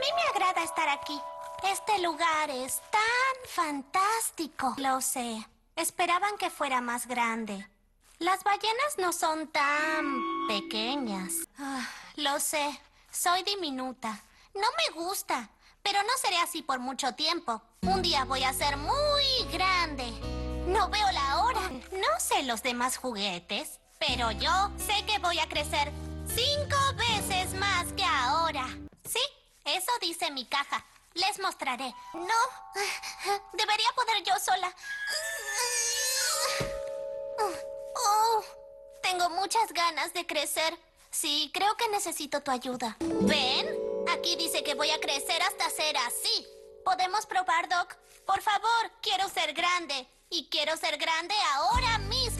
mí me agrada estar aquí. Este lugar es tan fantástico. Lo sé. Esperaban que fuera más grande. Las ballenas no son tan pequeñas. Lo sé. Soy diminuta. No me gusta. Pero no seré así por mucho tiempo. Un día voy a ser muy grande. No veo la hora. No sé los demás juguetes, pero yo sé que voy a crecer 5 veces más que ahora. Sí, eso dice mi caja. Les mostraré. No, debería poder yo sola. Oh, tengo muchas ganas de crecer. Sí, creo que necesito tu ayuda. ¿Ven? Aquí dice que voy a crecer hasta ser así. ¿Podemos probar, Doc? Por favor, quiero ser grande. Y quiero ser grande ahora mismo.